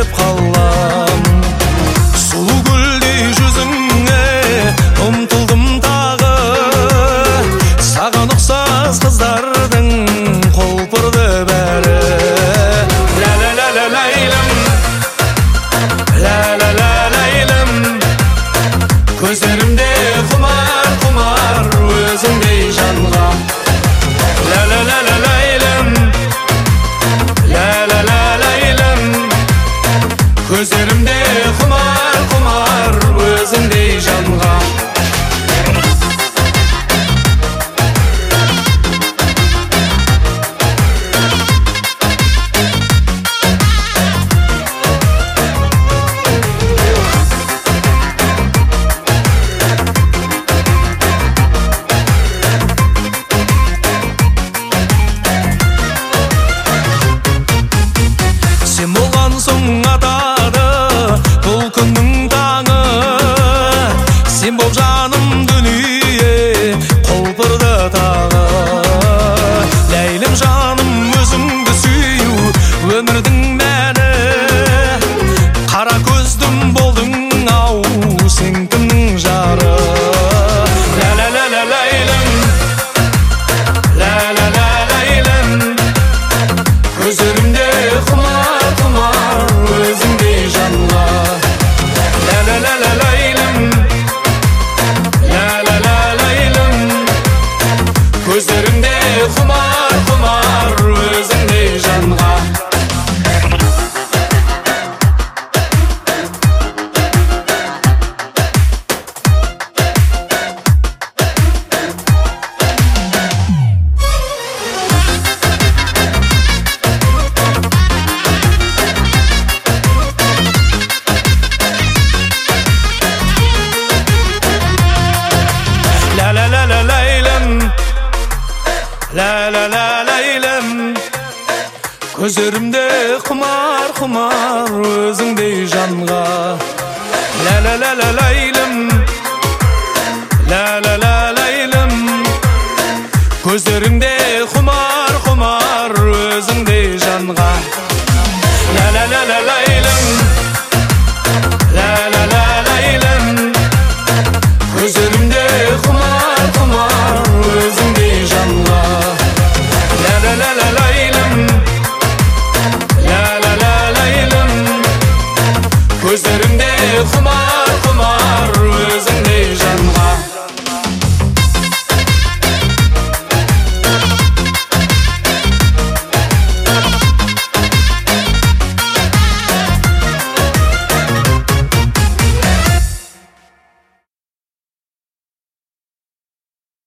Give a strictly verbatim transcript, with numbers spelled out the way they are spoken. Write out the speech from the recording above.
келіп қалам. Сұлу гүлдей жүзіңе ұмтылдым тағы, саған ұқсас қыздардың құлпырды бәрі. Ла-ла-ла-ла-лайлым, ла-ла-ла-лайлым, көздерімде құмар құмар өзіңдей жанға. Ла-ла-ла-ла-лайлым, ла-ла-ла-лайлым, көздерімде құмар құмар өзіңдей жанға. Сен болған соң атады бұл күннің таңы, сен бол жаным дүние құлпырды тағы. Ләйлім жаным өзіңді сүю өмірдің мәні, қара көздім болдың ау сен кімнің жары. Ла-ла-ла-ла-лайлым, ла-ла-ла-лайлым, көздерімде құмар құмар өзіңдей жанға. Ла-ла-ла-ла-лайлым, ла-ла-ла-лайлым, көздерімде құмар құмар өзіңдей жанға. Ла-ла-ла-ла-лайлым, ла-ла-ла-лайлым, көздерімде құмар құмар өзіңдей жанға. Ла-ла-ла-ла-лайлым, ла-ла-ла-лайлым, көздерімде құмар